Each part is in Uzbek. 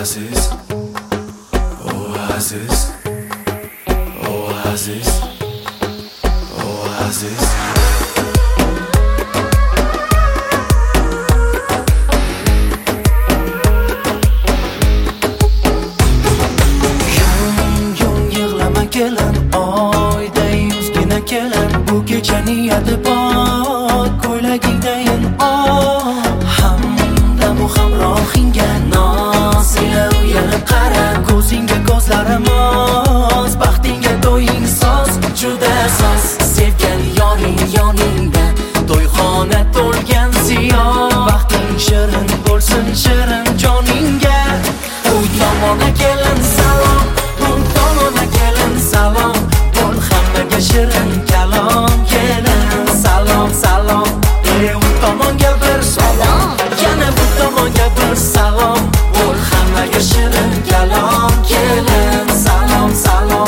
Oasis, Oasis, Oasis, Oasis. Kelin oyda yuzgina kelin bu kecha niyati bor ko'ylagingdayin hamda bu hamrohingga noz ila uyalib qara ko'zingga ko'zlarim oz baxtingga to'ying soz juda soz sevgan yoring yoningda to'yxona to'lgan ziyon baxting shirin bo'lsin shirin joningga u tomona kelin salom bu tomona kelin salom bo'l hammaga shirin kalom kelin salom salom u tomonga bir salom yana bu tomonga bir salom bo'l hammaga shirin kalom kelin salom salom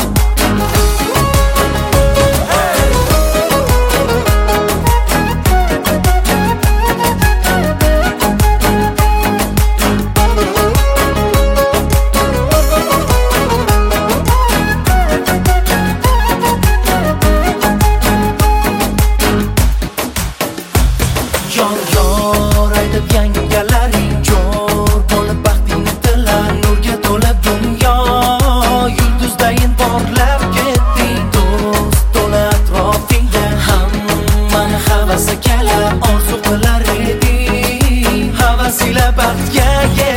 Yor yor aytib yangalaring jo'r bo'lib baxtingni tilar nurga to'lib dunyo yulduzdayin porlab ketding do'st to'la atrofingda hammani havasi kelib orzu qilar eding havas ila baxtga